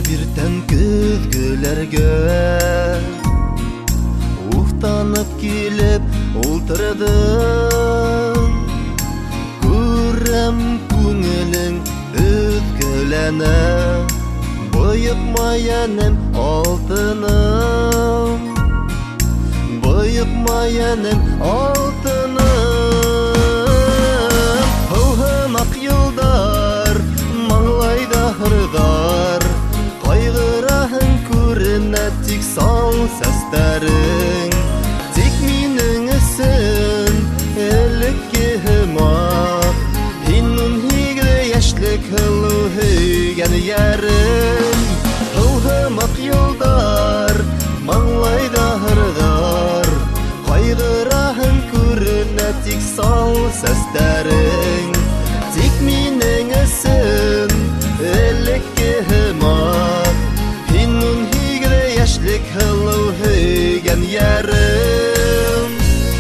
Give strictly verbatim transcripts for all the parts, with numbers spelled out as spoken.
bir tän көзгөлөргө уктанып килеп ултырдым. Күрәм күңелең өзгөләнә, Боекмаянем алтыным, Боекмаянем алтыным. Һыумак юлдар, маңлайда һырдар, Кайгыраһың күренә тик сал сәстәрең. Тик минең өсөн элекке һымак, Һинең һигә яшьлек һылу һөйгән ярым. Һыумак юлдар, маңлайда һырдар, Кайгыраһың күренә тик сал сәстәрең. Тик минең өсөн элекке һымак, Һинең һигә яшьлек һылу һөйгән ярым.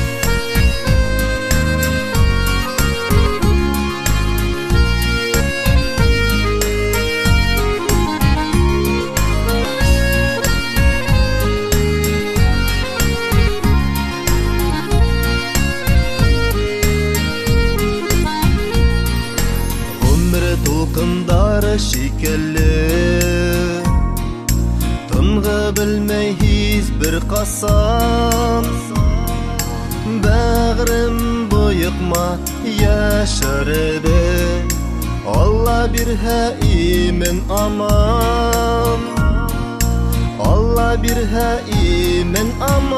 Тулкындары шикелле, тынғы білмей һис бір касан. Бәгърем боекма яшәрде, Алла бирһә имен аман, Алла бирһә имен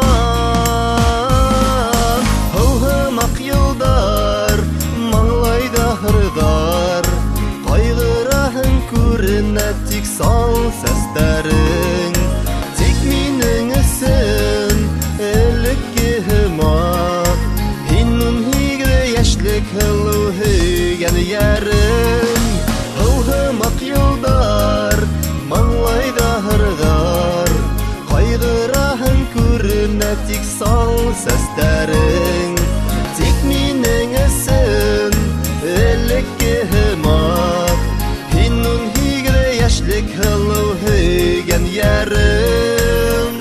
аман. Һыумак юлдар, маңлайда һырдар, Кайгыраһың күренә тик сал сәстәрең. Тик минең өсөн элекке һымак, Һинең һигә яшьлек һылу һөйгән ярым. Һыумак юлдар, маңлайда һырдар, Кайгыраһың күренә тик сал сәстәрең. Тик минең өсөн элекке һымак, Һинең һигә яшьлек һылу һөйгән ярым.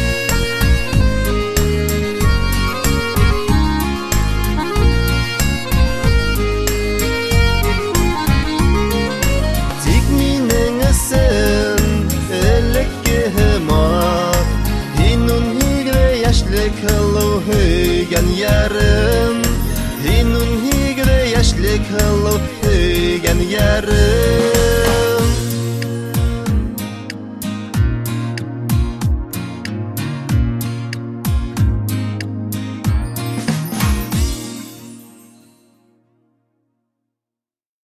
Тик минең өсөн элекке һымак, Һинең һигә яшьлек һылу һөйгән ярым. Һинең һигә яшьлек һылу һөйгән ярым.